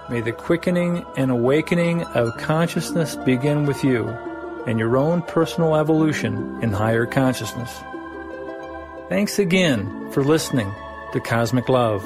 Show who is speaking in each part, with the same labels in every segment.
Speaker 1: May the quickening and awakening of consciousness begin with you and your own personal evolution in higher consciousness. Thanks again for listening to Cosmic Love.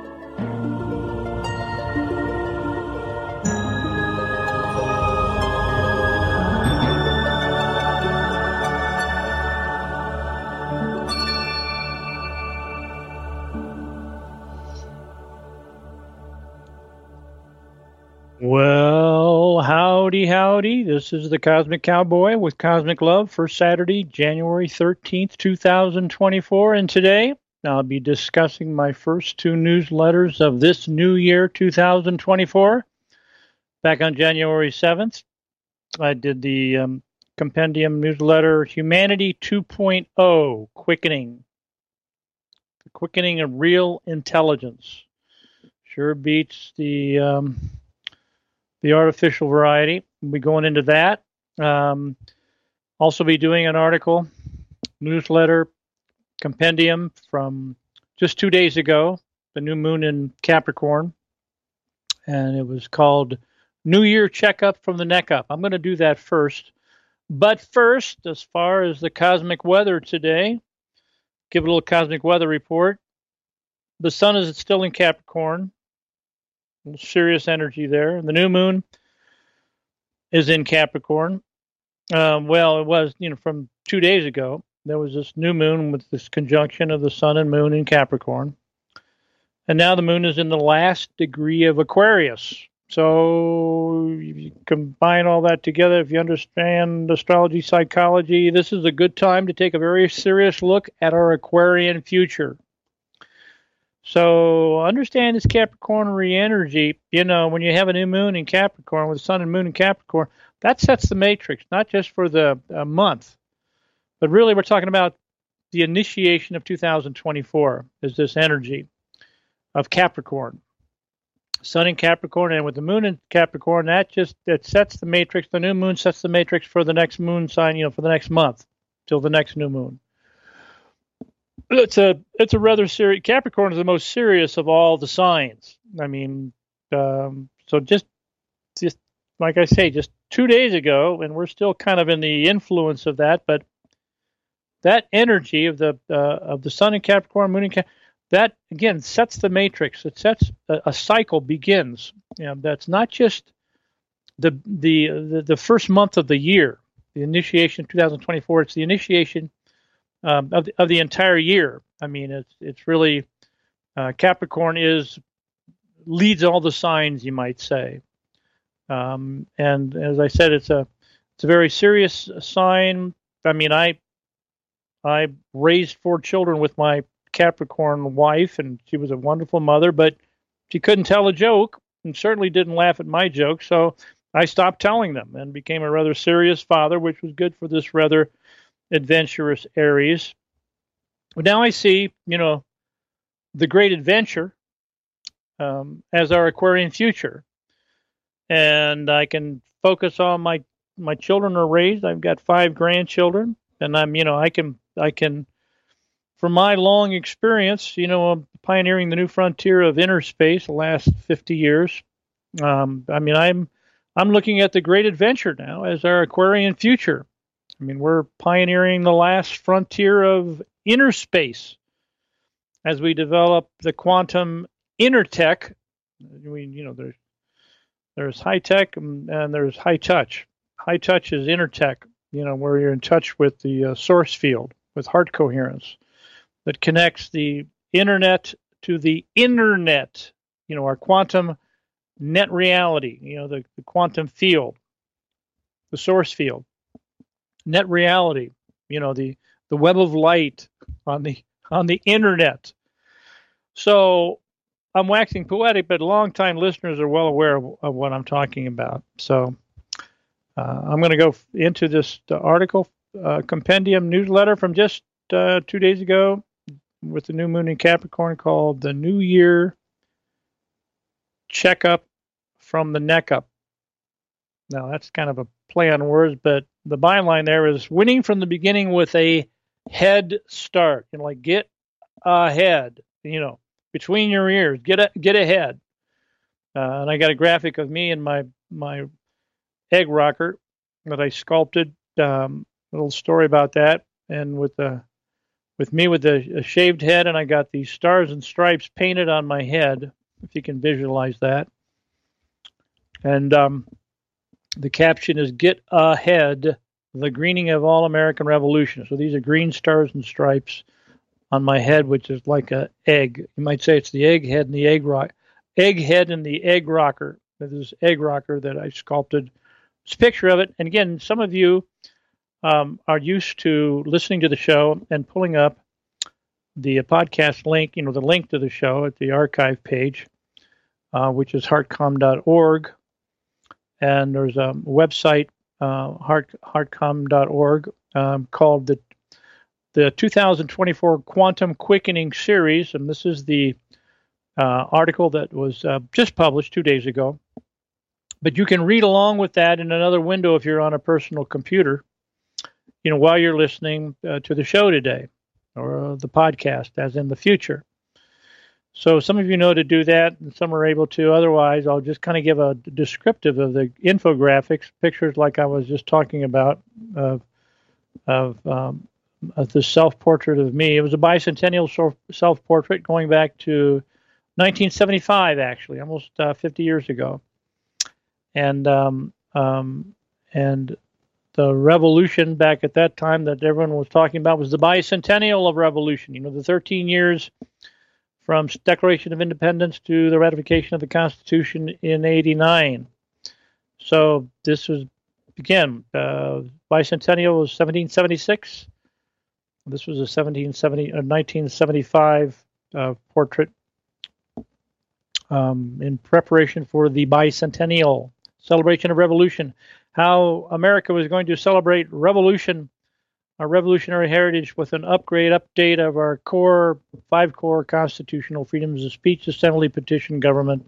Speaker 2: Well, howdy. This is the Cosmic Cowboy with Cosmic Love for Saturday, January 13th, 2024. And today I'll be discussing my first two newsletters of this new year, 2024. Back on January 7th, I did the compendium newsletter, Humanity 2.0, Quickening. The quickening of real intelligence. Sure beats the artificial variety. We'll be going into that. Also be doing an article, newsletter, compendium from just 2 days ago, the new moon in Capricorn. And it was called New Year Checkup from the Neck Up. I'm going to do that first. But first, as far as the cosmic weather today, give a little cosmic weather report. The sun is still in Capricorn. Serious energy there. The new moon is in Capricorn. Well, it was, from 2 days ago. There was this new moon with this conjunction of the sun and moon in Capricorn. And now the moon is in the last degree of Aquarius. So you combine all that together, if you understand astrology, psychology, this is a good time to take a very serious look at our Aquarian future. So understand this Capricorn re-energy. When you have a new moon in Capricorn with sun and moon in Capricorn, that sets the matrix, not just for the month, but really we're talking about the initiation of 2024 is this energy of Capricorn. Sun in Capricorn, and with the moon in Capricorn, that sets the matrix. The new moon sets the matrix for the next moon sign, for the next month, till the next new moon. It's a rather serious. Capricorn is the most serious of all the signs. So just like I say, just 2 days ago, and we're still kind of in the influence of that. But that energy of the sun in Capricorn, moon in Capricorn, that again sets the matrix. It sets a cycle begins. That's not just the first month of the year, the initiation of 2024. It's the initiation of the entire year. It's really Capricorn leads all the signs, you might say. And as I said, it's a very serious sign. I raised 4 children with my Capricorn wife, and she was a wonderful mother, but she couldn't tell a joke and certainly didn't laugh at my joke. So I stopped telling them and became a rather serious father, which was good for this rather adventurous Aries. But now I see, the great adventure as our Aquarian future, and I can focus on my children are raised. I've got 5 grandchildren, and I can, from my long experience, I'm pioneering the new frontier of inner space the last 50 years. I'm looking at the great adventure now as our Aquarian future. We're pioneering the last frontier of inner space as we develop the quantum inner tech. There's high tech and there's high touch. High touch is inner tech, where you're in touch with the source field, with heart coherence that connects the internet to the internet, our quantum net reality, the quantum field, the source field. Net reality, the web of light on the internet. So I'm waxing poetic, but longtime listeners are well aware of what I'm talking about. So I'm going to go into this article, compendium newsletter from just 2 days ago with the new moon in Capricorn, called the New Year Checkup from the Neck Up. Now, that's kind of a play on words, but the byline there is winning from the beginning with a head start. Get ahead, between your ears, get ahead. And I got a graphic of me and my egg rocker that I sculpted. A little story about that, and with me with a shaved head, and I got these stars and stripes painted on my head, if you can visualize that. And the caption is "Get Ahead, the Greening of All American Revolution." So these are green stars and stripes on my head, which is like an egg. You might say it's the egg head and the egg head and the egg rocker. This egg rocker that I sculpted. It's a picture of it. And again, some of you are used to listening to the show and pulling up the podcast link, the link to the show at the archive page, which is heartcom.org. And there's a website, heartcom.org, called the 2024 Quantum Quickening Series. And this is the article that was just published 2 days ago. But you can read along with that in another window if you're on a personal computer, while you're listening to the show today, or the podcast, as in the future. So some of you know to do that, and some are able to. Otherwise, I'll just kind of give a descriptive of the infographics, pictures like I was just talking about of the self-portrait of me. It was a bicentennial self-portrait going back to 1975, actually, almost 50 years ago. And the revolution back at that time that everyone was talking about was the bicentennial of revolution. The 13 years from Declaration of Independence to the ratification of the Constitution in '89. So this was, again, bicentennial was 1776. This was a 1975 portrait in preparation for the bicentennial celebration of revolution. How America was going to celebrate revolution, our revolutionary heritage, with an update of our five core constitutional freedoms of speech, assembly, petition, government.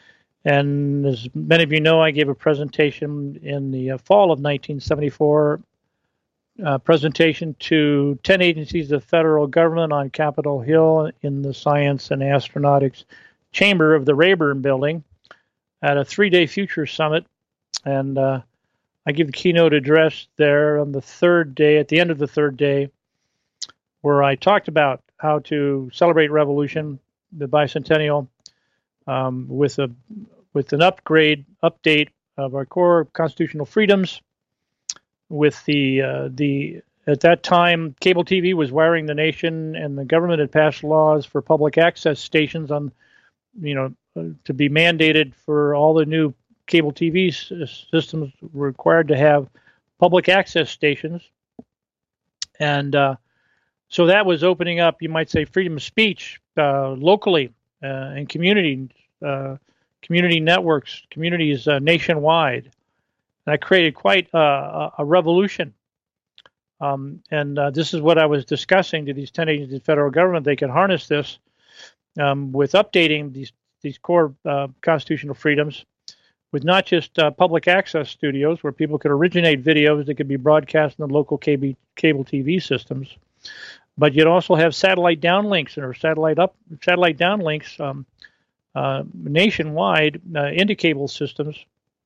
Speaker 2: And as many of you know, I gave a presentation in the fall of 1974, presentation to 10 agencies of federal government on Capitol Hill in the Science and Astronautics Chamber of the Rayburn Building at a 3-day future summit. And I give the keynote address there on the third day, at the end of the third day, where I talked about how to celebrate revolution, the bicentennial, with an update of our core constitutional freedoms. With the at that time, cable TV was wiring the nation, and the government had passed laws for public access stations to be mandated for all the new cable TV systems required to have public access stations. And so that was opening up, you might say, freedom of speech locally and community networks, communities nationwide. And that created quite a revolution. And this is what I was discussing to these 10 agencies of the federal government. They could harness this with updating these core constitutional freedoms, with not just public access studios where people could originate videos that could be broadcast in the local cable TV systems, but you'd also have satellite downlinks or satellite downlinks nationwide into cable systems,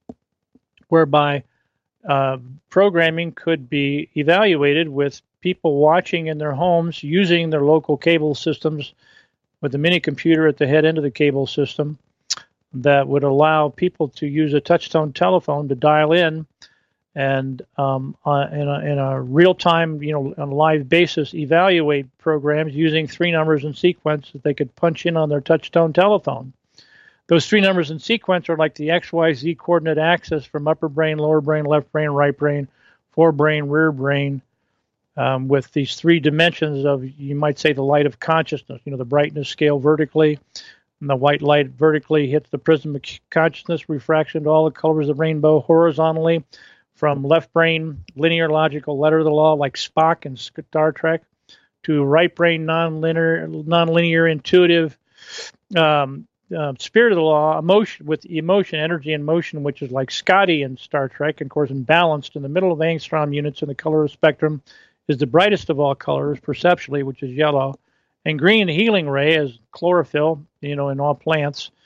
Speaker 2: whereby programming could be evaluated with people watching in their homes using their local cable systems with a mini computer at the head end of the cable system that would allow people to use a touch-tone telephone to dial in and in a real-time, on a live basis, evaluate programs using 3 numbers in sequence that they could punch in on their touch-tone telephone. Those 3 numbers in sequence are like the XYZ coordinate axis from upper brain, lower brain, left brain, right brain, forebrain, rear brain, with these 3 dimensions of, you might say, the light of consciousness. The brightness scale vertically, and the white light vertically hits the prism of consciousness, refraction to all the colors of the rainbow horizontally, from left brain, linear, logical, letter of the law, like Spock in Star Trek, to right brain, non-linear, intuitive, spirit of the law, emotion, energy, and motion, which is like Scotty in Star Trek, and of course, balanced in the middle of angstrom units in the color spectrum is the brightest of all colors perceptually, which is yellow, and green, the healing ray, is chlorophyll, in all plants.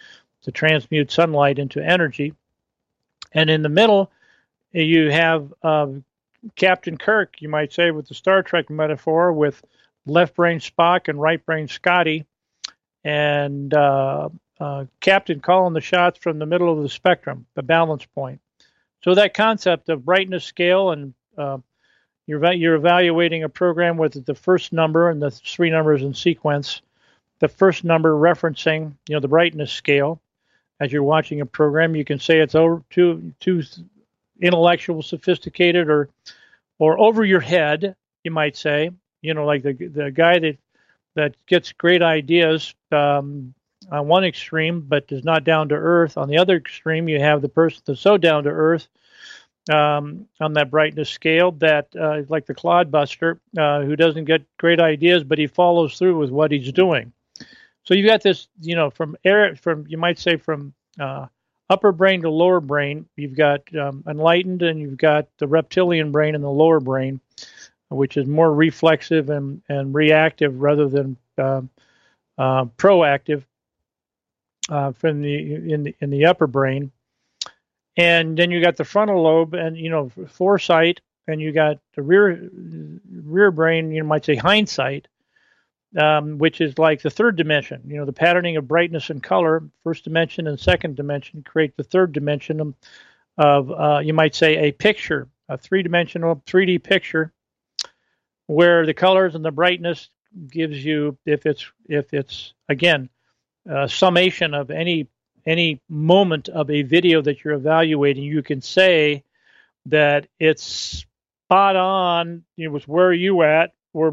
Speaker 2: to transmute sunlight into energy. And in the middle, you have Captain Kirk, you might say, with the Star Trek metaphor, with left brain Spock and right brain Scotty, and Captain calling the shots from the middle of the spectrum, the balance point. So that concept of brightness scale, and you're evaluating a program with the first number and the three numbers in sequence. The first number referencing, the brightness scale. As you're watching a program, you can say it's over too intellectual, sophisticated, or over your head, you might say. Like the guy that gets great ideas on one extreme, but is not down to earth. On the other extreme, you have the person that's so down to earth on that brightness scale that, like the clodbuster, who doesn't get great ideas, but he follows through with what he's doing. So you've got this, from you might say from upper brain to lower brain. You've got enlightened, and you've got the reptilian brain and the lower brain, which is more reflexive and reactive rather than proactive from in the upper brain. And then you got the frontal lobe and foresight, and you got the rear brain, you might say hindsight, which is like the third dimension. The patterning of brightness and color, first dimension and second dimension, create the third dimension of you might say a picture, a three-dimensional 3D picture, where the colors and the brightness gives you, if it's again summation of any moment of a video that you're evaluating, you can say that it's spot on, with where you're at,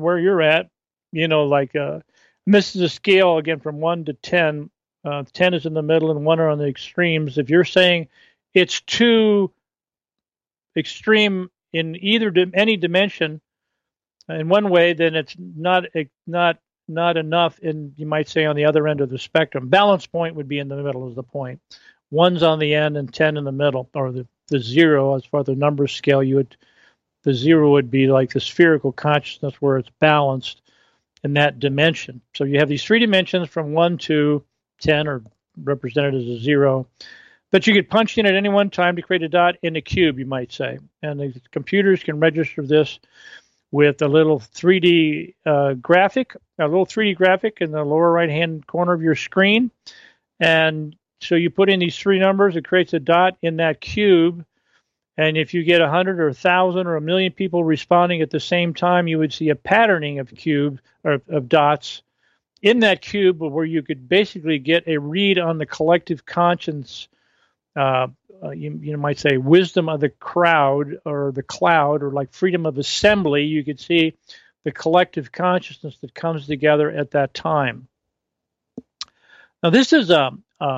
Speaker 2: like this is a scale again from 1 to 10. 10 is in the middle and 1 are on the extremes. If you're saying it's too extreme in any dimension in one way, then it's not enough in, you might say, on the other end of the spectrum. Balance point would be in the middle is the point. 1's on the end and 10 in the middle, or the 0 as far as the number scale. The 0 would be like the spherical consciousness where it's balanced in that dimension. So you have these three dimensions from 1 to 10, or represented as a 0. But you could punch in at any one time to create a dot in a cube, you might say. And the computers can register this with a little 3D graphic, in the lower right-hand corner of your screen. And so you put in these three numbers, it creates a dot in that cube. And if you get 100 or 1,000 or 1,000,000 people responding at the same time, you would see a patterning of of dots in that cube, where you could basically get a read on the collective conscience, you might say wisdom of the crowd or the cloud, or like freedom of assembly. You could see the collective consciousness that comes together at that time. Now, this is a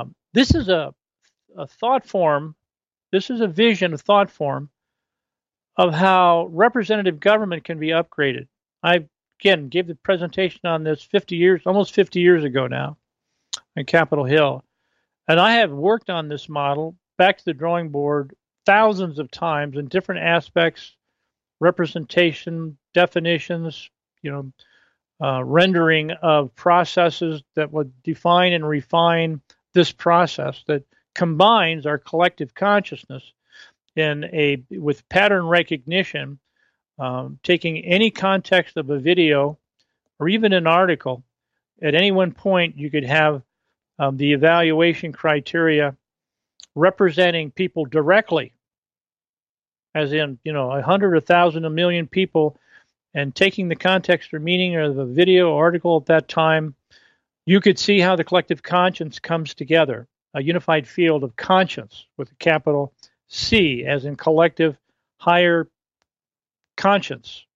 Speaker 2: thought form. This is a vision, a thought form of how representative government can be upgraded. I, again, gave the presentation on this almost 50 years ago now on Capitol Hill. And I have worked on this model back to the drawing board thousands of times in different aspects, representation, definitions, rendering of processes that would define and refine this process that combines our collective consciousness with pattern recognition, taking any context of a video or even an article. At any one point, you could have the evaluation criteria representing people directly, as in, 100, 1,000, 1,000,000 people, and taking the context or meaning of a video or article at that time, you could see how the collective conscience comes together, a unified field of conscience with a capital C, as in collective higher conscience.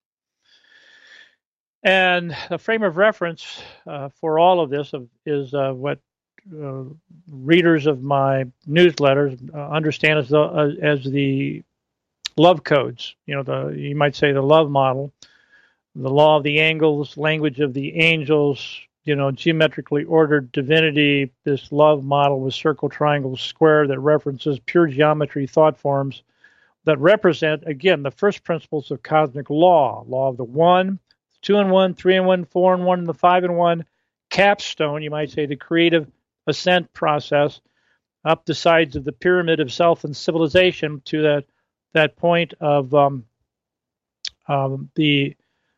Speaker 2: And the frame of reference for all of this is what readers of my newsletters understand as the love codes. You might say the love model, the law of the angles, language of the angels, geometrically ordered divinity, this love model with circle, triangle, square that references pure geometry thought forms that represent, again, the first principles of cosmic law of the 1, 2 and 1, 3 and 1, 4 and 1, and the 5 and 1 capstone, you might say, the creative ascent process up the sides of the pyramid of self and civilization to that point of the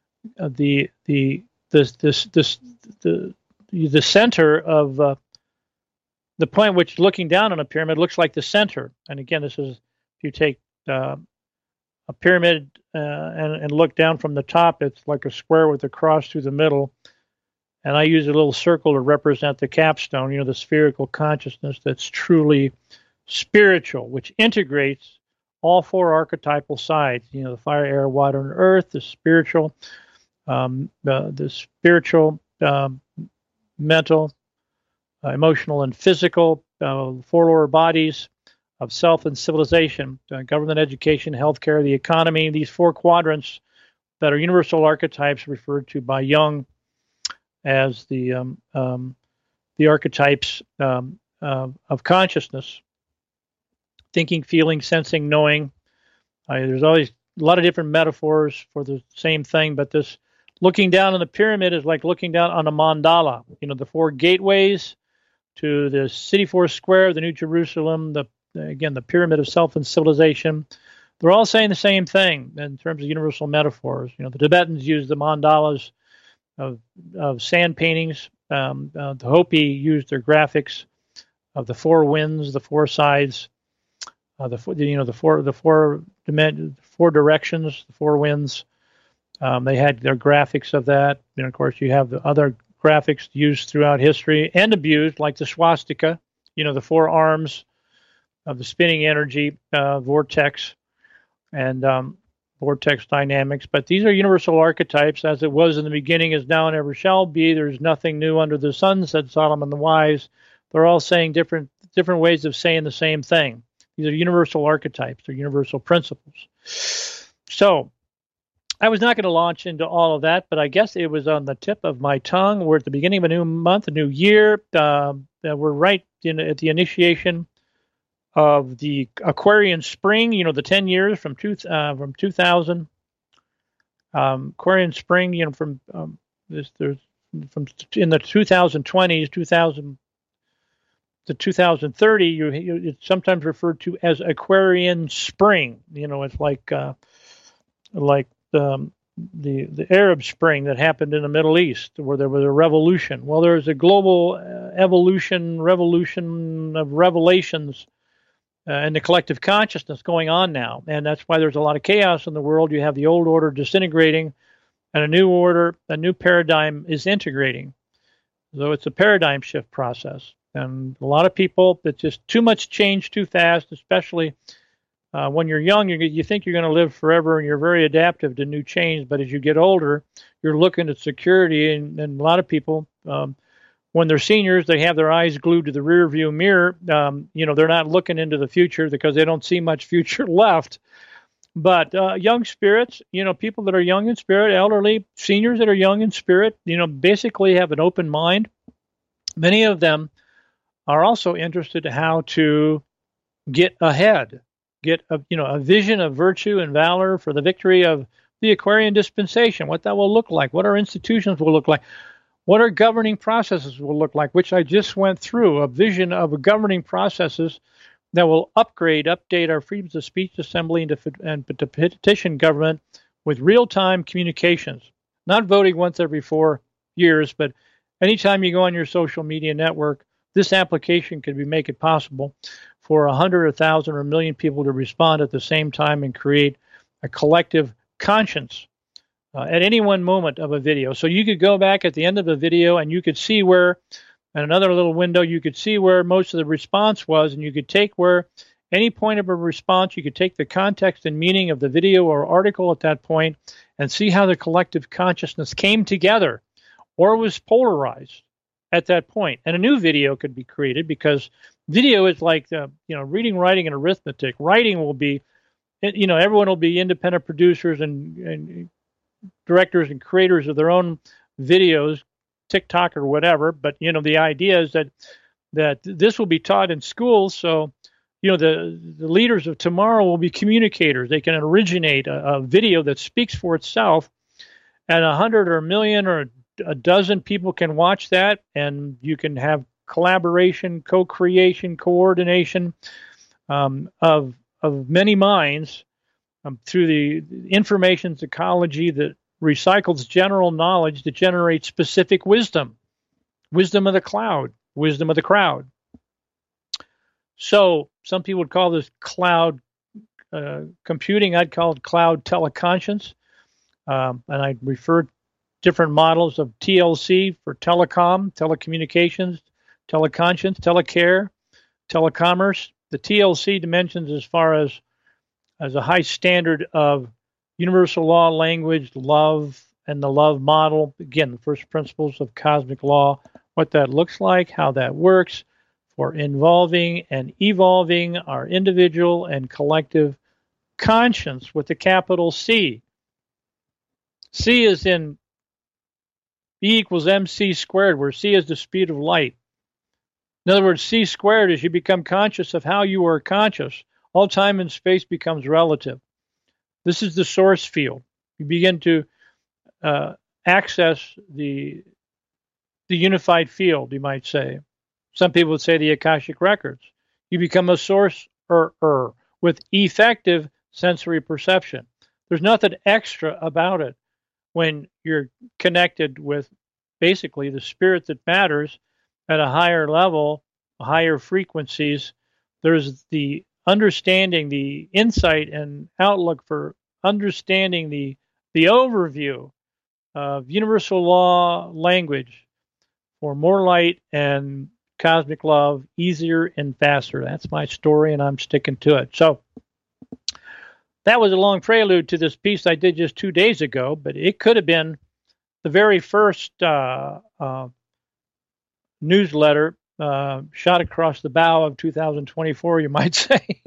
Speaker 2: center of the point which looking down on a pyramid looks like the center. And again, this is if you take a pyramid and look down from the top, it's like a square with a cross through the middle. And I use a little circle to represent the capstone, the spherical consciousness that's truly spiritual, which integrates all four archetypal sides, the fire, air, water, and earth, the spiritual, mental, emotional, and physical, four lower bodies of self and civilization, government, education, healthcare, the economy, these four quadrants that are universal archetypes referred to by Jung as the archetypes of consciousness, thinking, feeling, sensing, knowing. There's always a lot of different metaphors for the same thing, but this looking down on the pyramid is like looking down on a mandala. The four gateways to the city four square, the New Jerusalem, the pyramid of self and civilization. They're all saying the same thing in terms of universal metaphors. The Tibetans use the mandalas of sand paintings. The Hopi used their graphics of the four winds, the four sides, the four directions, the four winds. They had their graphics of that. And of course, you have the other graphics used throughout history and abused, like the swastika. The four arms of the spinning energy vortex and vortex dynamics. But these are universal archetypes, as it was in the beginning, is now, and ever shall be. There's nothing new under the sun, said Solomon the Wise. They're all saying different ways of saying the same thing. These are universal archetypes. They're universal principles. So I was not going to launch into all of that, but I guess it was on the tip of my tongue. We're at the beginning of a new month, a new year. We're right at the initiation of the Aquarian spring, the 10 years from 2000. Aquarian spring, from in the 2020s, 2000 to 2030, it's sometimes referred to as Aquarian spring. It's like the Arab Spring that happened in the Middle East, where there was a revolution. Well, there's a global revolution of revelations and the collective consciousness going on now. And that's why there's a lot of chaos in the world. You have the old order disintegrating and a new order, a new paradigm is integrating. So it's a paradigm shift process. And a lot of people, it's just too much change too fast, especially when you're young. You think you're going to live forever and you're very adaptive to new change. But as you get older, you're looking at security. And a lot of people, when they're seniors, they have their eyes glued to the rear view mirror. They're not looking into the future because they don't see much future left. But young spirits, people that are young in spirit, elderly, seniors that are young in spirit, basically have an open mind. Many of them are also interested in how to get ahead, get a vision of virtue and valor for the victory of the Aquarian dispensation, what that will look like, what our institutions will look like, what our governing processes will look like, which I just went through, a vision of governing processes that will update our freedoms of speech, assembly, and to petition government with real-time communications. Not voting once every 4 years, but anytime you go on your social media network, this application could make it possible for 100, 1,000, or 1 million people to respond at the same time and create a collective conscience at any one moment of a video. So you could go back at the end of the video and you could see where, and another little window, you could see where most of the response was, and you could take where any point of a response, you could take the context and meaning of the video or article at that point and see how the collective consciousness came together or was polarized at that point. And a new video could be created, because video is like, reading, writing, and arithmetic. Writing will be, everyone will be independent producers and directors and creators of their own videos, TikTok or whatever. But, the idea is that this will be taught in schools. So, the leaders of tomorrow will be communicators. They can originate a video that speaks for itself, and 100 or 1 million or a dozen people can watch that, and you can have collaboration, co-creation, coordination of many minds through the information ecology that recycles general knowledge to generate specific wisdom, wisdom of the cloud, wisdom of the crowd. So some people would call this cloud computing. I'd call it cloud teleconscience. And I referred different models of TLC for telecom, telecommunications, teleconscience, telecare, telecommerce. The TLC dimensions as far as a high standard of universal law language, love, and the love model. Again, the first principles of cosmic law, what that looks like, how that works for involving and evolving our individual and collective conscience with the capital C. C is in E equals mc squared, where C is the speed of light. In other words, C squared is you become conscious of how you are conscious. All time and space becomes relative. This is the source field. You begin to access the unified field, you might say. Some people would say the Akashic records. You become a source with effective sensory perception. There's nothing extra about it when you're connected with basically the spirit that matters at a higher level, higher frequencies. There's the understanding, the insight and outlook for understanding the overview of universal law language for more light and cosmic love, easier and faster. That's my story, and I'm sticking to it. So that was a long prelude to this piece I did just 2 days ago, but it could have been the very first newsletter shot across the bow of 2024, you might say.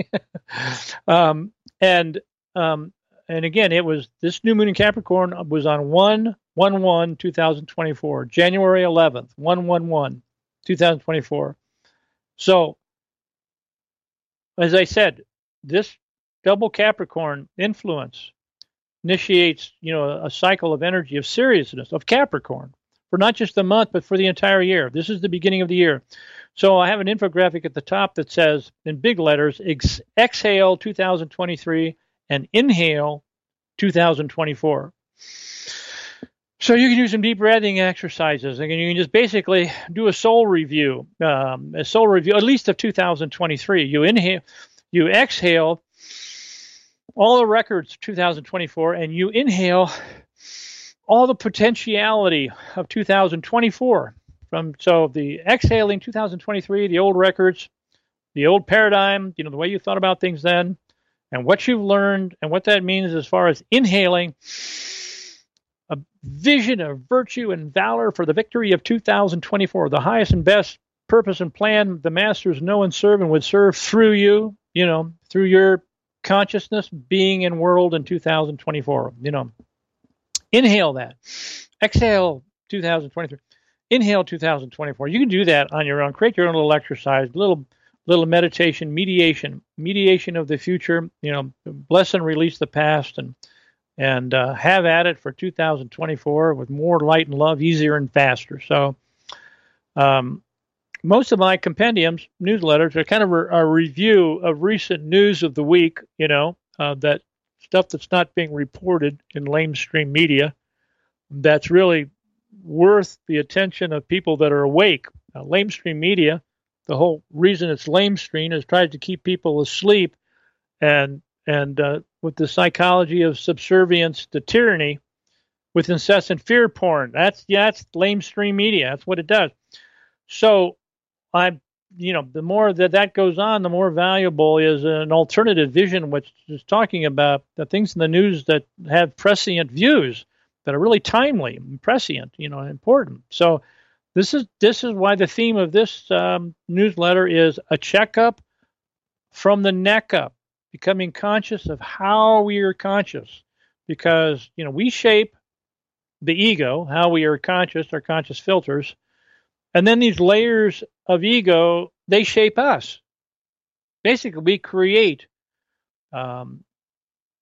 Speaker 2: And again, it was this new moon in Capricorn was on 1/11/2024, January 11th, 1/11/2024. So, as I said, this double Capricorn influence initiates, a cycle of energy, of seriousness, of Capricorn, for not just the month, but for the entire year. This is the beginning of the year. So I have an infographic at the top that says, in big letters, exhale 2023 and inhale 2024. So you can do some deep breathing exercises, and you can just basically do a soul review, at least of 2023. You inhale, you exhale all the records of 2024, and you inhale all the potentiality of 2024. So the exhaling 2023, the old records, the old paradigm, the way you thought about things then, and what you've learned, and what that means as far as inhaling a vision of virtue and valor for the victory of 2024, the highest and best purpose and plan the masters know and serve and would serve through you, through your consciousness, being, and world in 2024. Inhale that. Exhale 2023. Inhale 2024. You can do that on your own. Create your own little exercise, little meditation, mediation of the future. Bless and release the past, and have at it for 2024 with more light and love, easier and faster. So, most of my compendiums, newsletters, are kind of a review of recent news of the week. That stuff that's not being reported in lamestream media, that's really worth the attention of people that are awake. Lamestream media, the whole reason it's lamestream is tried to keep people asleep, and with the psychology of subservience to tyranny, with incessant fear porn. That's lamestream media. That's what it does. So the more that goes on, the more valuable is an alternative vision, which is talking about the things in the news that have prescient views that are really timely, prescient, important. So this is why the theme of this newsletter is a checkup from the neck up, becoming conscious of how we are conscious, because we shape the ego, how we are conscious, our conscious filters, and then these layers of ego, they shape us. Basically, we create a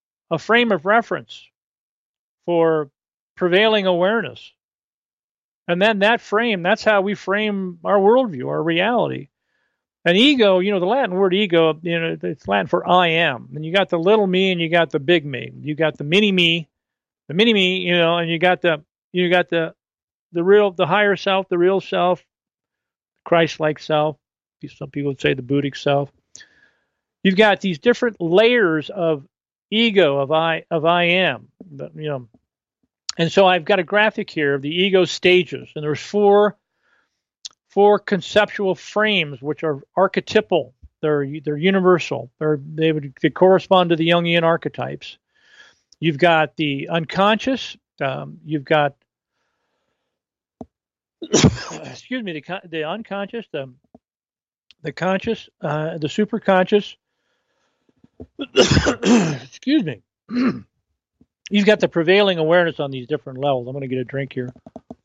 Speaker 2: frame of reference for prevailing awareness. And then that's how we frame our worldview, our reality. And ego, the Latin word ego, it's Latin for I am. And you got the little me and you got the big me. You got the mini me, and you got the higher self, the real self, Christ-like self. Some people would say the Buddhic self. You've got these different layers of ego, of I am, And so I've got a graphic here of the ego stages, and there's four conceptual frames which are archetypal. They're universal. They correspond to the Jungian archetypes. You've got the unconscious. You've got the unconscious, the conscious, the superconscious. Excuse me. You've got the prevailing awareness on these different levels. I'm going to get a drink here.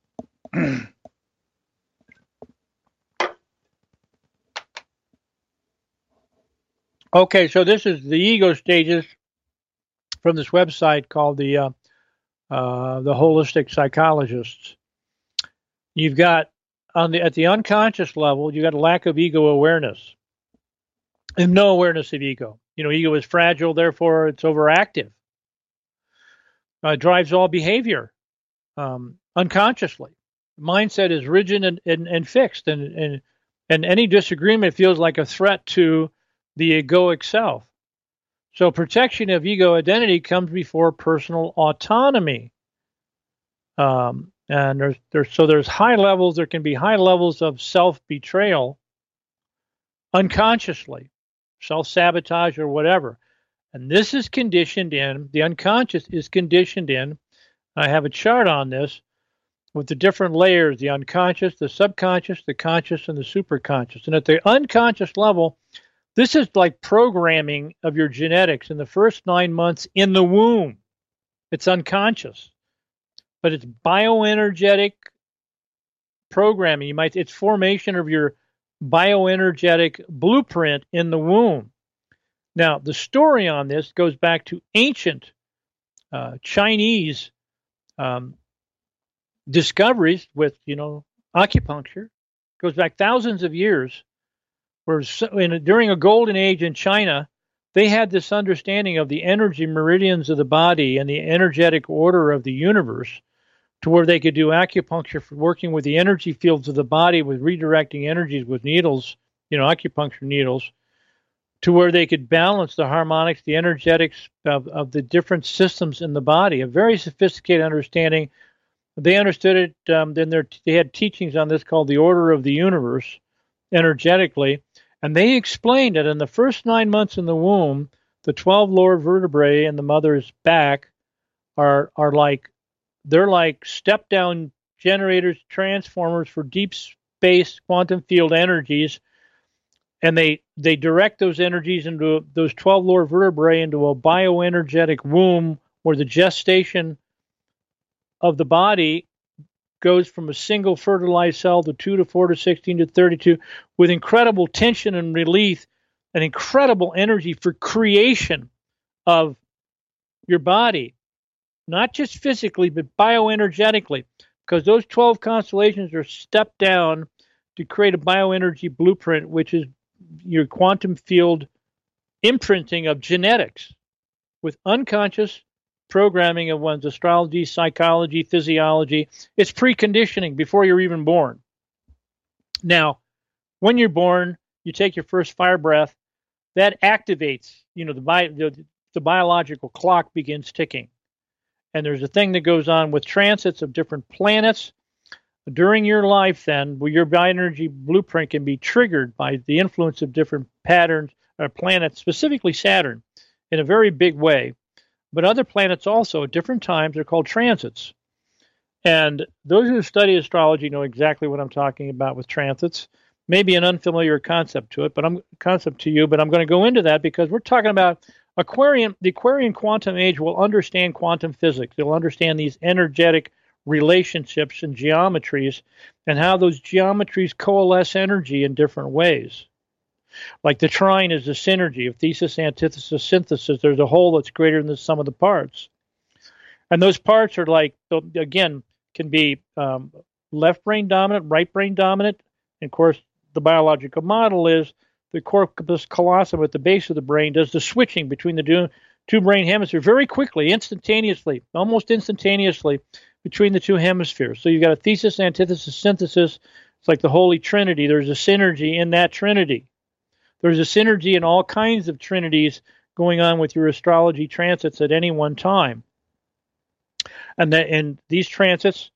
Speaker 2: Okay, so this is the ego stages from this website called the Holistic Psychologists. You've got at the unconscious level, you got a lack of ego awareness and no awareness of ego. Ego is fragile, therefore it's overactive. Drives all behavior unconsciously. Mindset is rigid and fixed, and any disagreement feels like a threat to the egoic self. So protection of ego identity comes before personal autonomy. And there's high levels. There can be high levels of self-betrayal unconsciously, self-sabotage or whatever. And this is conditioned in, the unconscious is conditioned in, I have a chart on this with the different layers, the unconscious, the subconscious, the conscious, and the superconscious. And at the unconscious level, this is like programming of your genetics in the first 9 months in the womb. It's unconscious, but it's bioenergetic programming. It's formation of your bioenergetic blueprint in the womb. Now, the story on this goes back to ancient Chinese discoveries with, acupuncture. It goes back thousands of years. During a golden age in China, they had this understanding of the energy meridians of the body and the energetic order of the universe, to where they could do acupuncture for working with the energy fields of the body, with redirecting energies with needles, acupuncture needles, to where they could balance the harmonics, the energetics of the different systems in the body. A very sophisticated understanding. They understood it. Then they had teachings on this called the order of the universe, energetically. And they explained that in the first 9 months in the womb, the 12 lower vertebrae in the mother's back are like step-down generators, transformers for deep space quantum field energies. And they direct those energies into those 12 lower vertebrae into a bioenergetic womb, where the gestation of the body goes from a single fertilized cell to 2 to 4 to 16 to 32, with incredible tension and release and incredible energy for creation of your body, not just physically, but bioenergetically, because those 12 constellations are stepped down to create a bioenergy blueprint, which is your quantum field imprinting of genetics with unconscious programming of one's astrology, psychology, physiology. It's preconditioning before you're even born. Now, when you're born, you take your first fire breath, that activates, the biological clock begins ticking. And there's a thing that goes on with transits of different planets during your life, then, where your bioenergy blueprint can be triggered by the influence of different patterns or planets, specifically Saturn, in a very big way. But other planets also, at different times, are called transits. And those who study astrology know exactly what I'm talking about with transits. Maybe an unfamiliar concept to you, but I'm going to go into that because we're talking about Aquarian. The Aquarian quantum age will understand quantum physics. They'll understand these energetic relationships and geometries, and how those geometries coalesce energy in different ways. Like the trine is the synergy of thesis, antithesis, synthesis. There's a whole that's greater than the sum of the parts. And those parts are like, again, can be left brain dominant, right brain dominant. And of course, the biological model is the corpus callosum at the base of the brain does the switching between the two brain hemispheres very quickly, instantaneously, almost instantaneously between the two hemispheres. So you've got a thesis, antithesis, synthesis. It's like the Holy Trinity. There's a synergy in that Trinity. There's a synergy in all kinds of trinities going on with your astrology transits at any one time. And these transits,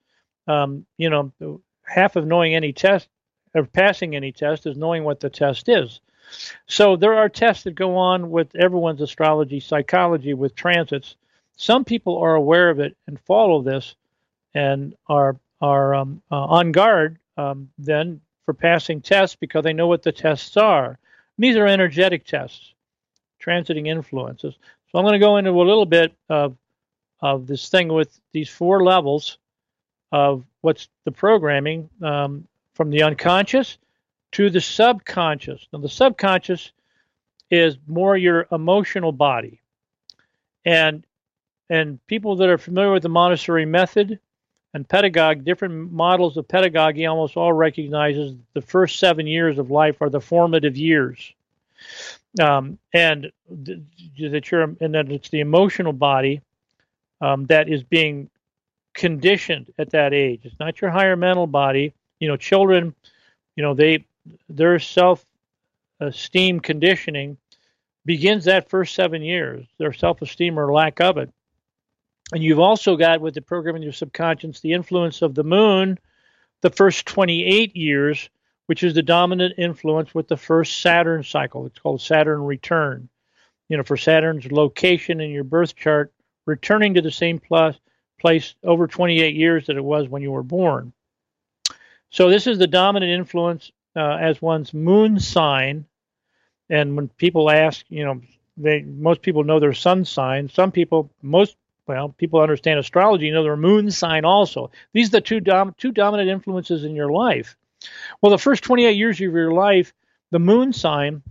Speaker 2: half of knowing any test, of passing any test, is knowing what the test is. So there are tests that go on with everyone's astrology, psychology with transits. Some people are aware of it and follow this, and are on guard then for passing tests because they know what the tests are. And these are energetic tests, transiting influences. So I'm going to go into a little bit of this thing with these 4 levels of what's the programming from the unconscious to the subconscious. Now, the subconscious is more your emotional body. And people that are familiar with the Montessori method and pedagogy, different models of pedagogy, almost all recognizes the first 7 years of life are the formative years. And that it's the emotional body that is being conditioned at that age. It's not your higher mental body. Children, their self-esteem conditioning begins that first 7 years, their self-esteem or lack of it. And you've also got, with the programming of your subconscious, the influence of the moon, the first 28 years, which is the dominant influence with the first Saturn cycle. It's called Saturn return. For Saturn's location in your birth chart, returning to the same place over 28 years that it was when you were born. So this is the dominant influence as one's moon sign. And when people ask, most people know their sun sign. Some people, people understand astrology, their moon sign also. These are the two dominant influences in your life. Well, the first 28 years of your life, the moon sign,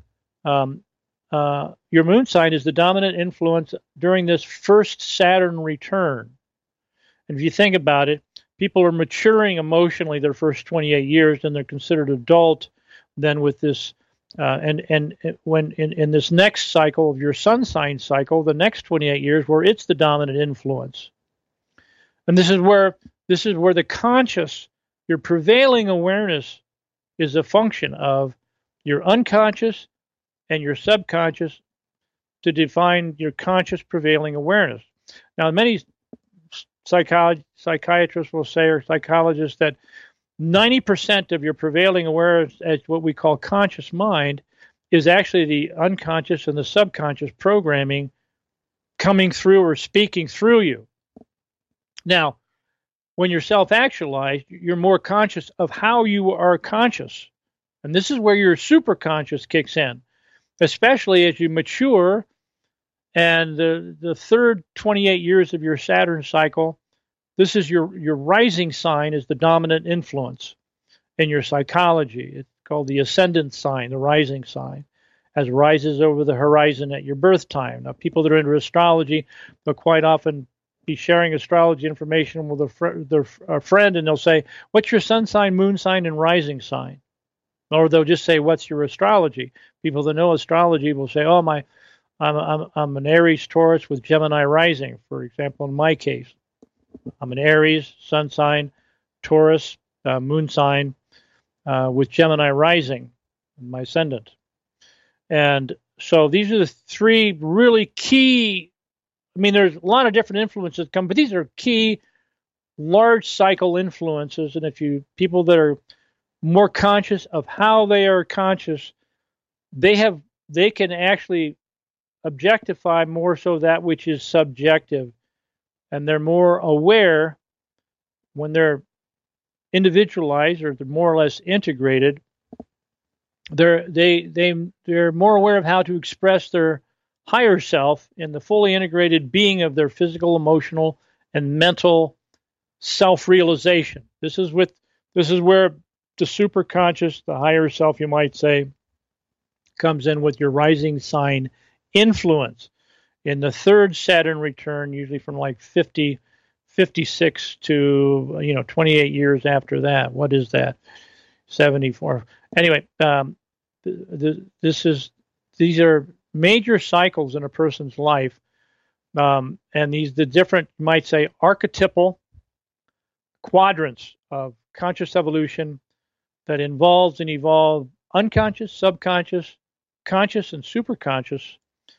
Speaker 2: your moon sign is the dominant influence during this first Saturn return. And if you think about it, people are maturing emotionally their first 28 years, and they're considered adult. Then with this, and when in this next cycle of your sun sign cycle, the next 28 years, where it's the dominant influence, and this is where the conscious, your prevailing awareness, is a function of your unconscious and your subconscious to define your conscious prevailing awareness. Now, many psychiatrists will say, or psychologists, that 90% of your prevailing awareness, as what we call conscious mind, is actually the unconscious and the subconscious programming coming through or speaking through you. Now, when you're self-actualized, you're more conscious of how you are conscious. And this is where your superconscious kicks in, especially as you mature. And the third 28 years of your Saturn cycle, this is your rising sign is the dominant influence in your psychology. It's called the ascendant sign, the rising sign, as it rises over the horizon at your birth time. Now, people that are into astrology, they'll quite often be sharing astrology information with a friend, and they'll say, "What's your sun sign, moon sign, and rising sign?" Or they'll just say, "What's your astrology?" People that know astrology will say, "Oh, I'm an Aries Taurus with Gemini rising," for example, in my case. I'm an Aries, sun sign, Taurus, moon sign, with Gemini rising, my ascendant. And so these are the 3 really key, there's a lot of different influences that come, but these are key large cycle influences. And people that are more conscious of how they are conscious, they can actually objectify more so that which is subjective, and they're more aware when they're individualized, or they're more or less integrated. They're more aware of how to express their higher self in the fully integrated being of their physical, emotional, and mental self-realization. This is where the superconscious, the higher self, you might say, comes in with your rising sign influence. In the third Saturn return, usually from like 50 56 to 28 years after that. What is that? 74. Anyway, these are major cycles in a person's life, and the different, you might say, archetypal quadrants of conscious evolution that involves and evolve unconscious, subconscious, conscious, and superconscious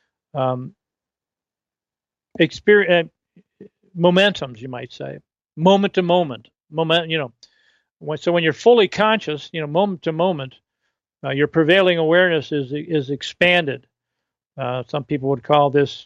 Speaker 2: experience momentums, you might say, moment to moment, So when you're fully conscious, moment to moment, your prevailing awareness is expanded. Some people would call this,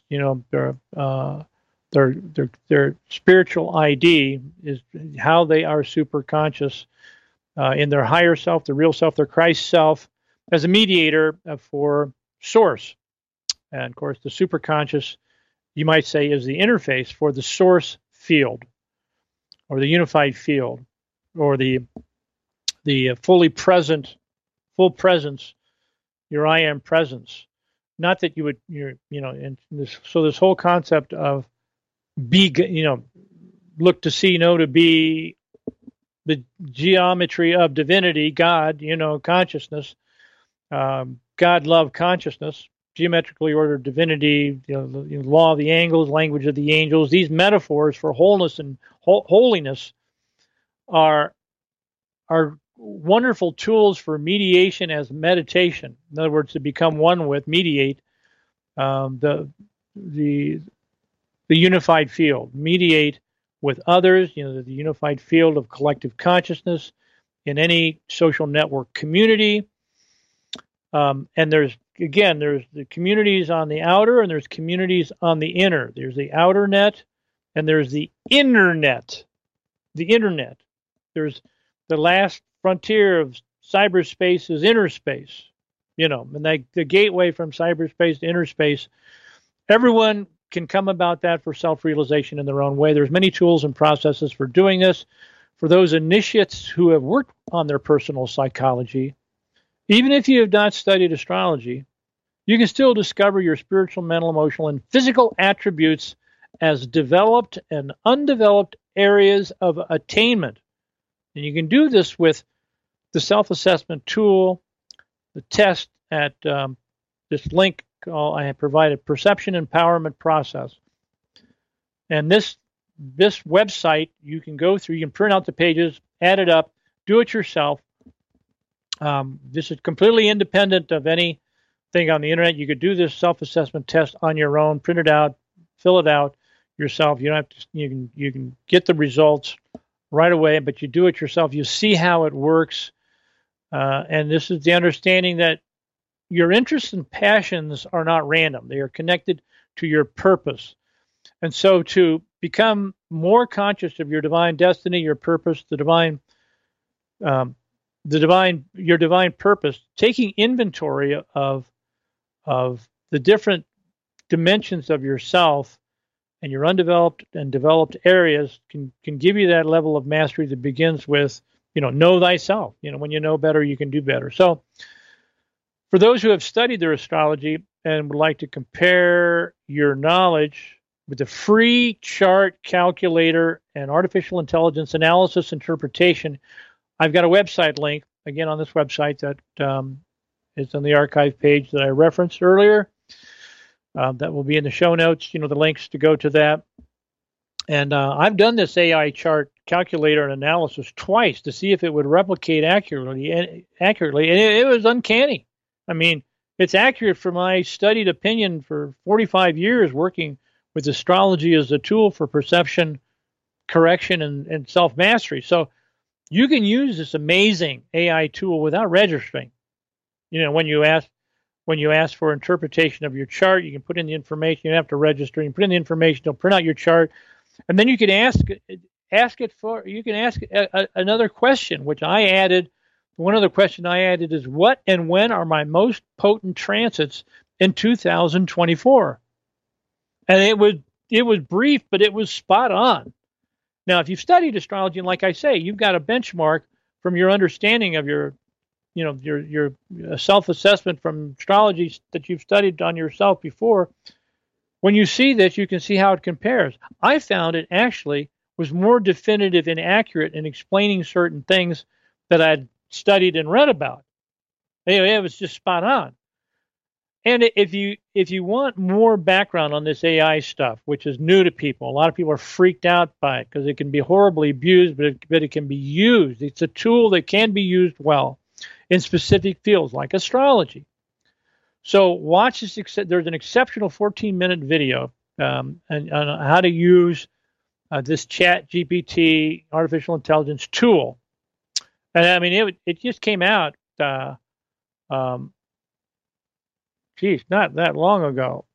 Speaker 2: their spiritual ID is how they are super conscious in their higher self, the real self, their Christ self, as a mediator for source. And of course, the super conscious, you might say, is the interface for the source field, or the unified field, or the fully present, full presence, your I am presence. Not that you would, and this whole concept of look to see, know to be, the geometry of divinity, God, consciousness, God, love, consciousness, geometrically ordered divinity, the law of the angles, language of the angels. These metaphors for wholeness and holiness are wonderful tools for mediation as meditation. In other words, to become one with, mediate the unified field, mediate with others, the unified field of collective consciousness in any social network community. And there's the communities on the outer, and there's communities on the inner. There's the outer net, and there's the internet. The internet. There's the last frontier of cyberspace is inner space, and the gateway from cyberspace to inner space. Everyone can come about that for self-realization in their own way. There's many tools and processes for doing this. For those initiates who have worked on their personal psychology, even if you have not studied astrology, you can still discover your spiritual, mental, emotional, and physical attributes as developed and undeveloped areas of attainment. And you can do this with the self-assessment tool, the test at this link I have provided, Perception Empowerment Process. And this website you can go through, you can print out the pages, add it up, do it yourself. This is completely independent of anything on the internet. You could do this self-assessment test on your own, print it out, fill it out yourself. You don't have to. You can get the results right away, but you do it yourself. You see how it works, and this is the understanding that your interests and passions are not random. They are connected to your purpose, and so to become more conscious of your divine destiny, your purpose, your divine purpose, taking inventory of the different dimensions of yourself and your undeveloped and developed areas can give you that level of mastery that begins with, know thyself. When you know better, you can do better. So for those who have studied their astrology and would like to compare your knowledge with the free chart calculator and artificial intelligence analysis interpretation, I've got a website link, again, on this website that is on the archive page that I referenced earlier. That will be in the show notes, the links to go to that. And I've done this AI chart calculator and analysis twice to see if it would replicate accurately, and it was uncanny. I mean, it's accurate for my studied opinion for 45 years working with astrology as a tool for perception, correction, and self-mastery. So you can use this amazing AI tool without registering. When you ask for interpretation of your chart, you can put in the information. You don't have to register. You can put in the information. It'll print out your chart, and then you can ask it for. You can ask another question, which I added. One other question I added is, what and when are my most potent transits in 2024? And it was brief, but it was spot on. Now, if you've studied astrology, and like I say, you've got a benchmark from your understanding of your self-assessment from astrology that you've studied on yourself before. When you see this, you can see how it compares. I found it actually was more definitive and accurate in explaining certain things that I'd studied and read about. It was just spot on. And if you want more background on this AI stuff, which is new to people, a lot of people are freaked out by it because it can be horribly abused, but it can be used. It's a tool that can be used well in specific fields like astrology. So watch this. There's an exceptional 14-minute video on how to use this Chat GPT artificial intelligence tool. And I mean, it just came out. Not that long ago.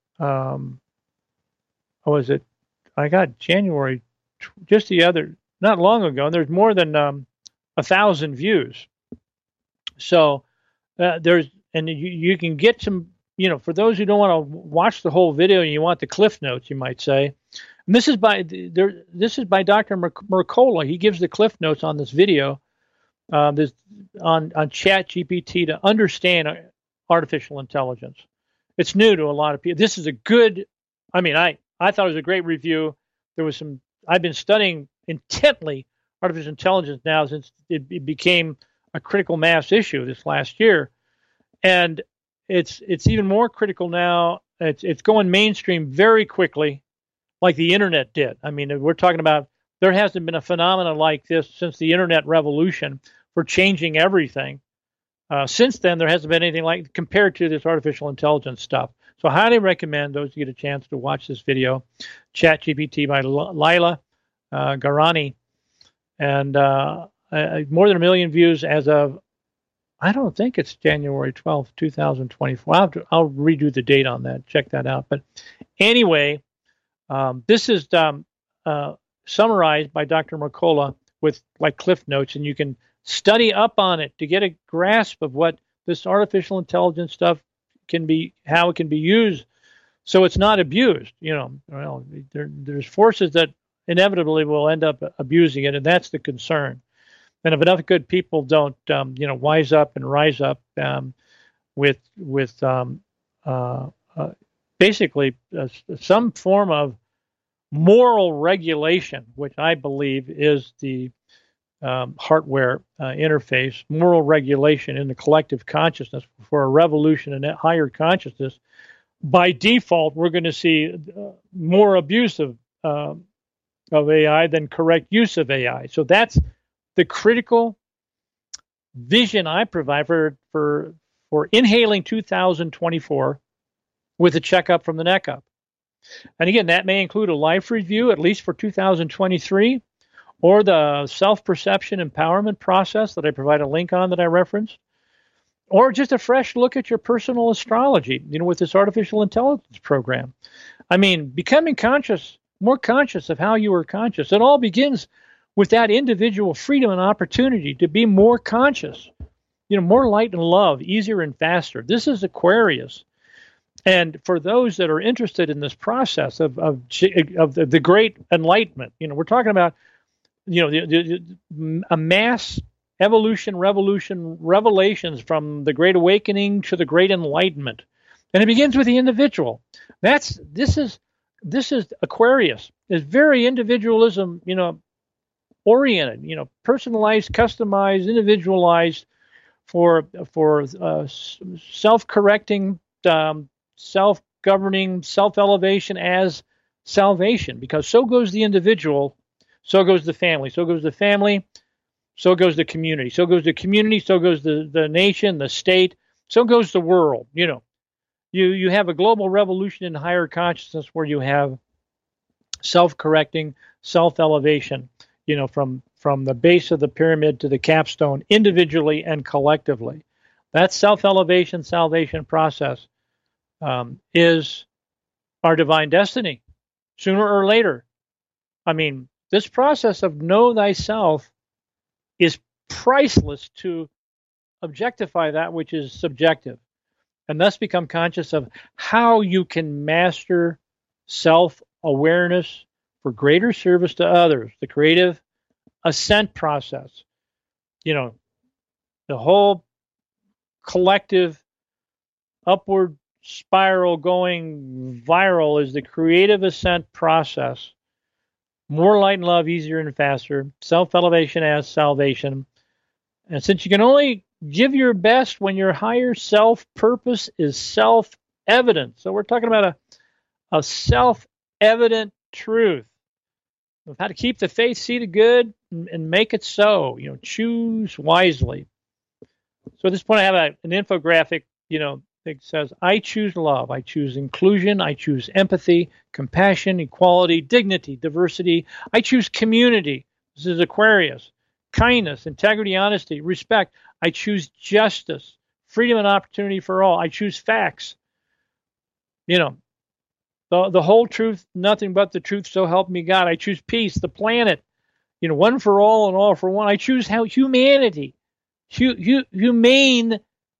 Speaker 2: Was it? I got January, not long ago, and there's more than 1,000 views. So you can get some, for those who don't want to watch the whole video and you want the cliff notes, you might say. And this is by Dr. Mercola. He gives the cliff notes on this video, on Chat GPT to understand artificial intelligence. It's new to a lot of people. This is a good, I thought it was a great review. I've been studying intently artificial intelligence now since it became a critical mass issue this last year. And it's even more critical now. It's going mainstream very quickly, like the internet did. I mean, we're talking about, there hasn't been a phenomenon like this since the internet revolution for changing everything. Since then, there hasn't been anything like compared to this artificial intelligence stuff. So I highly recommend those who get a chance to watch this video, ChatGPT by Laila Garani. And more than 1 million views as of, I don't think it's January 12th, 2024. I'll redo the date on that. Check that out. But anyway, this is summarized by Dr. Mercola with like cliff notes, and you can study up on it to get a grasp of what this artificial intelligence stuff can be, how it can be used, so it's not abused. There's forces that inevitably will end up abusing it, and that's the concern. And if enough good people don't, wise up and rise up with basically some form of moral regulation, which I believe is the hardware interface, moral regulation in the collective consciousness for a revolution in that higher consciousness, by default, we're going to see more abuse of AI than correct use of AI. So that's the critical vision I provide for inhaling 2024 with a checkup from the neck up. And again, that may include a life review, at least for 2023, or the self-perception empowerment process that I provide a link on that I referenced, or just a fresh look at your personal astrology, with this artificial intelligence program. I mean, becoming conscious, more conscious of how you are conscious. It all begins with that individual freedom and opportunity to be more conscious, more light and love, easier and faster. This is Aquarius. And for those that are interested in this process of the great enlightenment, we're talking about a mass evolution, revolution, revelations from the Great Awakening to the Great Enlightenment, and it begins with the individual. This is Aquarius. It's very individualism, oriented, personalized, customized, individualized for self-correcting, self-governing, self-elevation as salvation. Because so goes the individual. So goes the family. So goes the family. So goes the community. So goes the community. So goes the nation, the state. So goes the world. You have a global revolution in higher consciousness where you have self-correcting, self-elevation. From the base of the pyramid to the capstone, individually and collectively. That self-elevation, salvation process is our divine destiny, sooner or later. I mean, this process of know thyself is priceless to objectify that which is subjective, and thus become conscious of how you can master self-awareness for greater service to others, the creative ascent process. The whole collective upward spiral going viral is the creative ascent process More light and love, easier and faster. Self-elevation as salvation. And since you can only give your best when your higher self purpose is self-evident. So we're talking about a self-evident truth of how to keep the faith, see the good, and make it so. Choose wisely. So at this point, I have an infographic, that says, I choose love. I choose inclusion. I choose empathy, compassion, equality, dignity, diversity. I choose community. This is Aquarius. Kindness, integrity, honesty, respect. I choose justice, freedom and opportunity for all. I choose facts. The whole truth, nothing but the truth, so help me God. I choose peace, the planet, one for all and all for one. I choose humanity, humanity.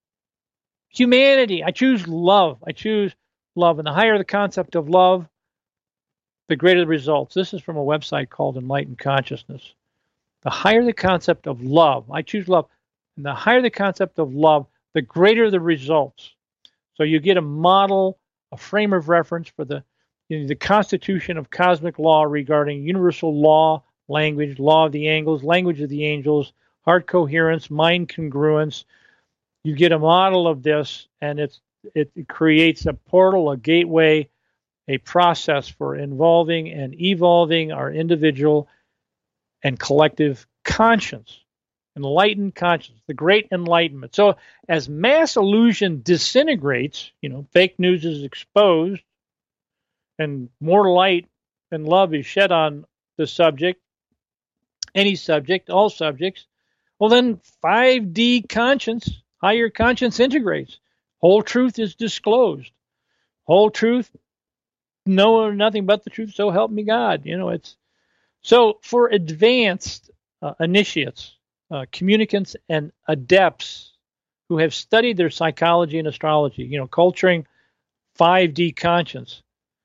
Speaker 2: I choose love. I choose love. And the higher the concept of love, the greater the results. This is from a website called Enlightened Consciousness. The higher the concept of love, I choose love. And the higher the concept of love, the greater the results. So you get a model, a frame of reference for the constitution of cosmic law regarding universal law, language, law of the angles, language of the angels, heart coherence, mind congruence. You get a model of this, and it creates a portal, a gateway, a process for involving and evolving our individual and collective conscience, enlightened conscience, the great enlightenment. So as mass illusion disintegrates, fake news is exposed, and more light and love is shed on the subject, any subject, all subjects, well then 5D conscience, higher conscience integrates. Whole truth is disclosed. Whole truth, nothing but the truth, so help me God. So for advanced initiates, communicants, and adepts who have studied their psychology and astrology, culturing 5D conscience,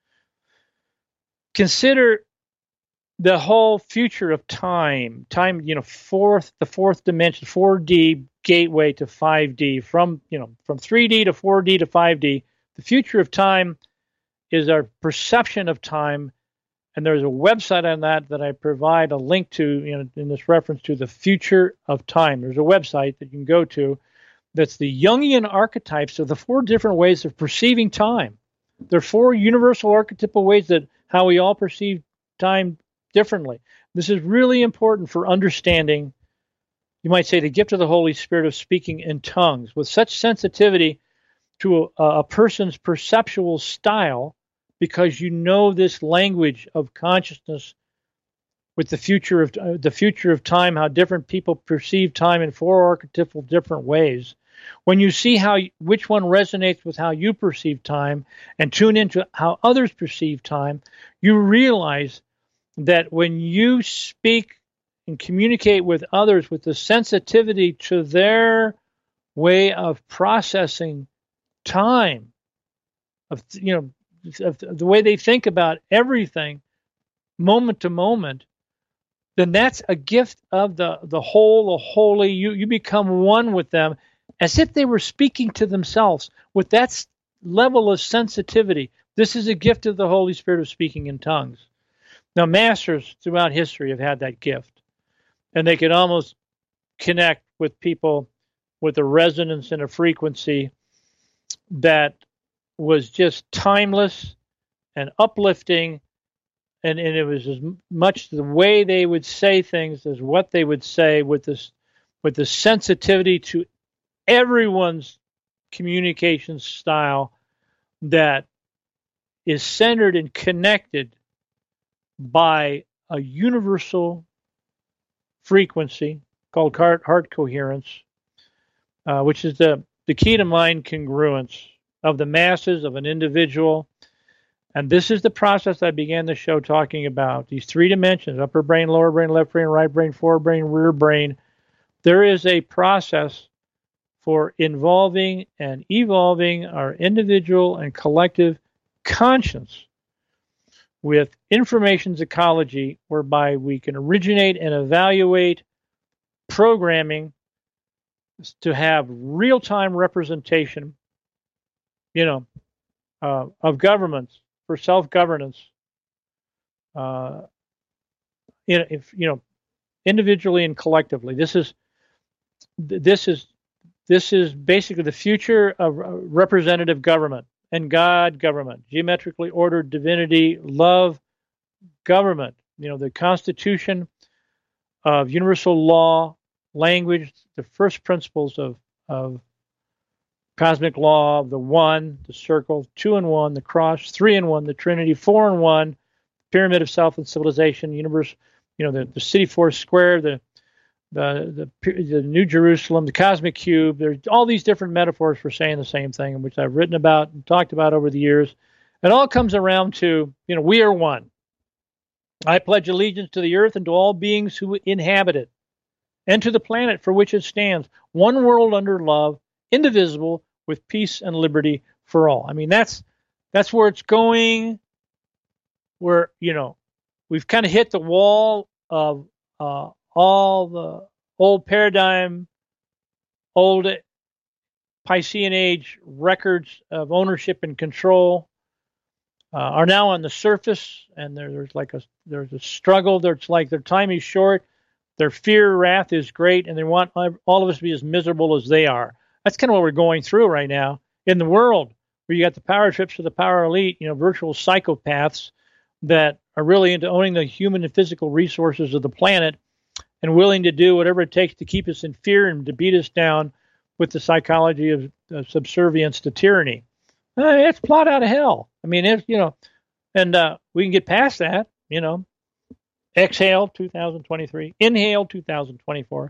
Speaker 2: consider the whole future of time, the fourth dimension, 4D gateway to 5D, from 3D to 4D to 5D. The future of time is our perception of time. And there's a website on that I provide a link to in this reference to the future of time. There's a website that you can go to that's the Jungian archetypes of the 4 different ways of perceiving time. There are 4 universal archetypal ways that how we all perceive time differently. This is really important for understanding, you might say, the gift of the Holy Spirit of speaking in tongues with such sensitivity to a person's perceptual style, because this language of consciousness with the future of time, how different people perceive time in 4 archetypal different ways. When you see which one resonates with how you perceive time and tune into how others perceive time, you realize that when you speak and communicate with others with the sensitivity to their way of processing time, of the way they think about everything moment to moment, then that's a gift of the whole, the holy. You become one with them as if they were speaking to themselves with that level of sensitivity. This is a gift of the Holy Spirit of speaking in tongues. Now, masters throughout history have had that gift, and they could almost connect with people with a resonance and a frequency that was just timeless and uplifting, and it was as much the way they would say things as what they would say, with the sensitivity to everyone's communication style that is centered and connected by a universal frequency called heart coherence, which is the key to mind congruence of the masses, of an individual. And this is the process I began the show talking about. These 3 dimensions, upper brain, lower brain, left brain, right brain, forebrain, rear brain. There is a process for involving and evolving our individual and collective conscience with information ecology, whereby we can originate and evaluate programming to have real-time representation of governments for self-governance, individually and collectively. This is basically the future of representative government and God government, geometrically ordered divinity, love government. The Constitution of universal law, language, the first principles of cosmic law, the one, the circle, 2 in 1, the cross, 3 in 1, the Trinity, 4 in 1, pyramid of self and civilization, universe, the city 4 square, the New Jerusalem, the cosmic cube. There's all these different metaphors for saying the same thing, which I've written about and talked about over the years. It all comes around to, we are one. I pledge allegiance to the earth and to all beings who inhabit it, and to the planet for which it stands, one world under love, indivisible, with peace and liberty for all. I mean, that's where it's going. Where we've kind of hit the wall of all the old paradigm, old Piscean age records of ownership and control are now on the surface, and there's a struggle. It's like their time is short, their fear, wrath is great, and they want all of us to be as miserable as they are. That's kind of what we're going through right now in the world, where you got the power trips to the power elite, virtual psychopaths that are really into owning the human and physical resources of the planet and willing to do whatever it takes to keep us in fear and to beat us down with the psychology of subservience to tyranny. It's plot out of hell. I mean, and we can get past that, Exhale 2023, inhale 2024.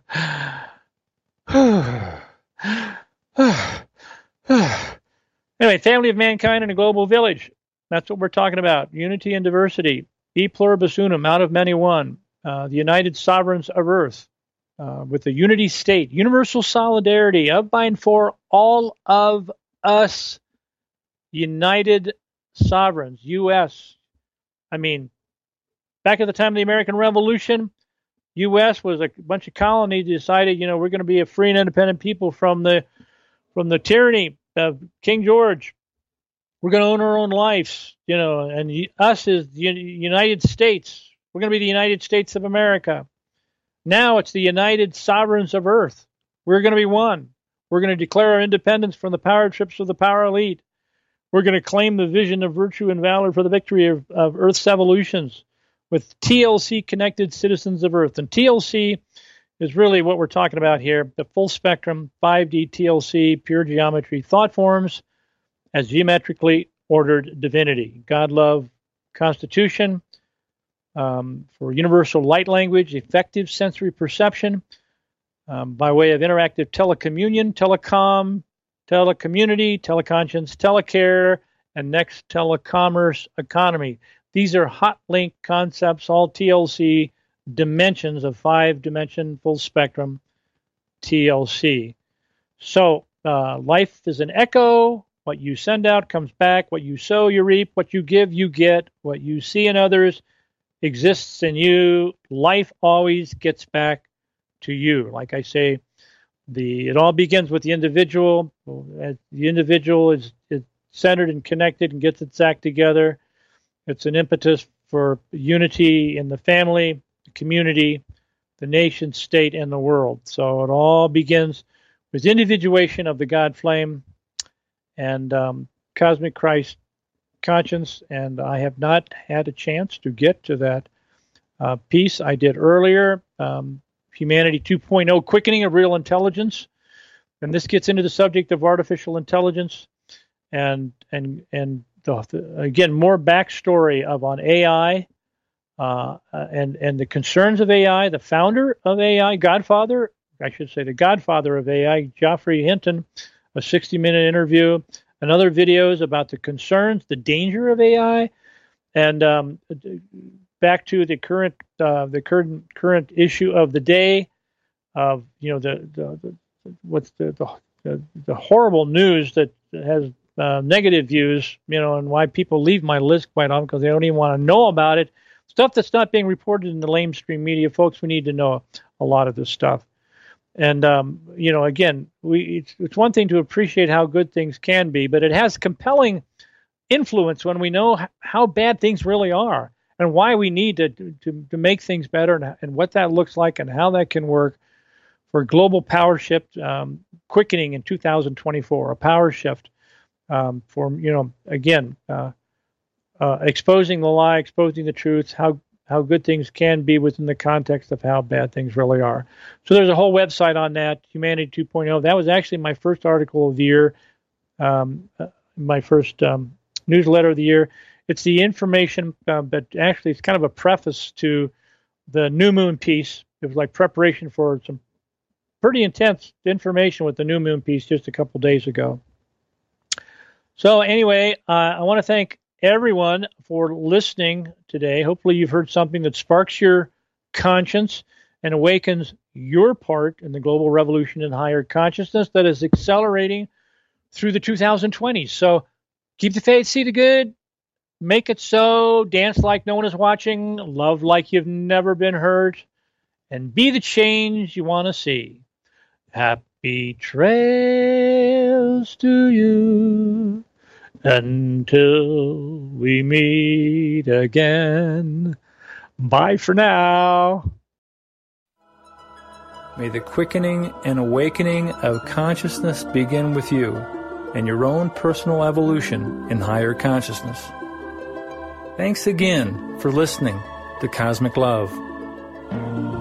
Speaker 2: Anyway, family of mankind in a global village. That's what we're talking about. Unity and diversity. E pluribus unum, out of many one. The united sovereigns of earth with the unity state. Universal solidarity of, by, and for all of us. United sovereigns. U.S. I mean, back at the time of the American Revolution, U.S. was a bunch of colonies decided, we're going to be a free and independent people from the tyranny of King George. We're going to own our own lives, and us is the United States. We're going to be the United States of America. Now it's the United Sovereigns of Earth. We're going to be one. We're going to declare our independence from the power trips of the power elite. We're going to claim the vision of virtue and valor for the victory of Earth's evolutions with TLC-connected citizens of Earth. And TLC is really what we're talking about here, the full spectrum 5D TLC, pure geometry, thought forms as geometrically ordered divinity. God, love, Constitution, for universal light language, effective sensory perception, by way of interactive telecommunion, telecom, telecommunity, teleconscience, telecare, and next telecommerce economy. These are hot link concepts, all TLC dimensions of 5-dimension full spectrum TLC. So life is an echo. What you send out comes back. What you sow, you reap. What you give, you get. What you see in others exists in you. Life always gets back to you. Like I say, it all begins with the individual. The individual is centered and connected and gets its act together. It's an impetus for unity in the family, the community, the nation, state, and the world. So it all begins with individuation of the God flame and cosmic Christ conscience. And I have not had a chance to get to that piece I did earlier. Humanity 2.0, quickening of real intelligence, and this gets into the subject of artificial intelligence, and again, more backstory on AI, and the concerns of AI. The founder of AI, Godfather, I should say, the Godfather of AI, Geoffrey Hinton, a 60-minute interview, and other videos about the concerns, the danger of AI, and back to the current issue of the day of what's the horrible news that has negative views, and why people leave my list quite often because they don't even want to know about it. Stuff that's not being reported in the lamestream media, folks. We need to know a lot of this stuff. And again, it's one thing to appreciate how good things can be, but it has compelling influence when we know how bad things really are. and why we need to make things better, and what that looks like and how that can work for global power shift quickening in 2024, a power shift for, again, exposing the lie, exposing the truth, how good things can be within the context of how bad things really are. So there's a whole website on that, Humanity 2.0. That was actually my first article of the year, my first newsletter of the year. It's the information, but actually it's kind of a preface to the new moon piece. It was like preparation for some pretty intense information with the new moon piece just a couple days ago. So anyway, I want to thank everyone for listening today. Hopefully you've heard something that sparks your conscience and awakens your part in the global revolution in higher consciousness that is accelerating through the 2020s. So keep the faith, see the good, make it so, dance like no one is watching, love like you've never been hurt, and be the change you want to see. Happy trails to you until we meet again. Bye for now.
Speaker 1: May the quickening and awakening of consciousness begin with you and your own personal evolution in higher consciousness. Thanks again for listening to Cosmic Love.